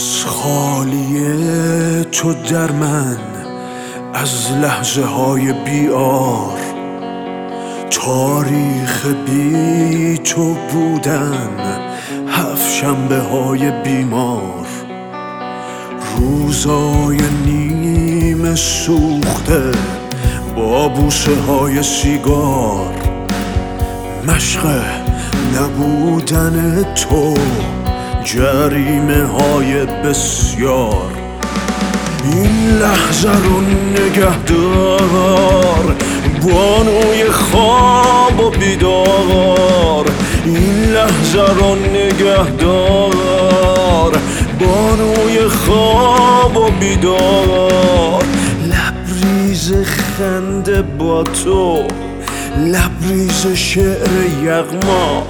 از خالیه تو در من، از لحظه های بیار، تاریخ بی تو بودن، 7 شنبه های بیمار، روزای نیمه سوخته با بوسه های سیگار، مشق نبودن تو، جریمه های بسیار. این لحظه رو نگهدار، بانوی خواب و بیدار. این لحظه رو نگهدار، بانوی خواب و بیدار. لبریز خنده با تو، لبریز شعر یغما،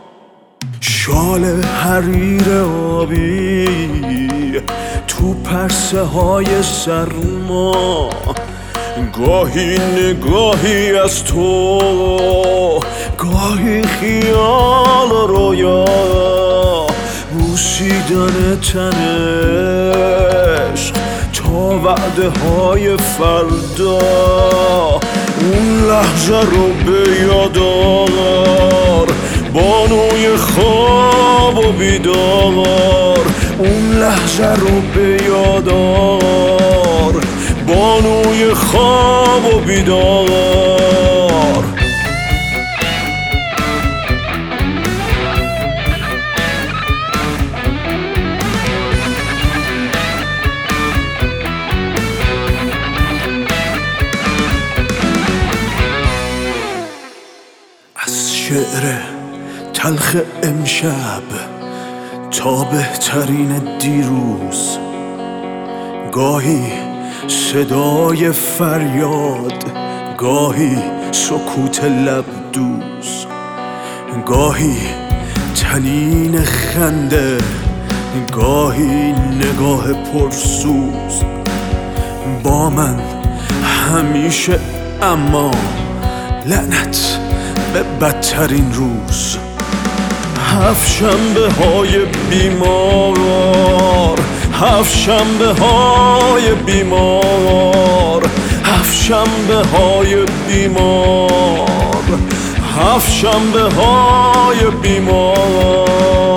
شال حریر آبی تو پرسه های سرما. گاهی نگاهی از تو، گاهی خیال و رویا، بوسیدن تنش تا وعده های فردا. اون لحظه رو به یاد آور، بانوی خواب و بیدار. اون لحظه رو به یاد آور، بانوی خواب و بیدار. از شعر تلخ امشب تا بهترین دیروز، گاهی صدای فریاد، گاهی سکوت لب دوز، گاهی طنین خنده، گاهی نگاه پرسوز. با من همیشه، اما لعنت به بدترین روز. 7 شنبه های بیمار، 7 شنبه های بیمار، 7 شنبه های بیمار، 7 شنبه های بیمار.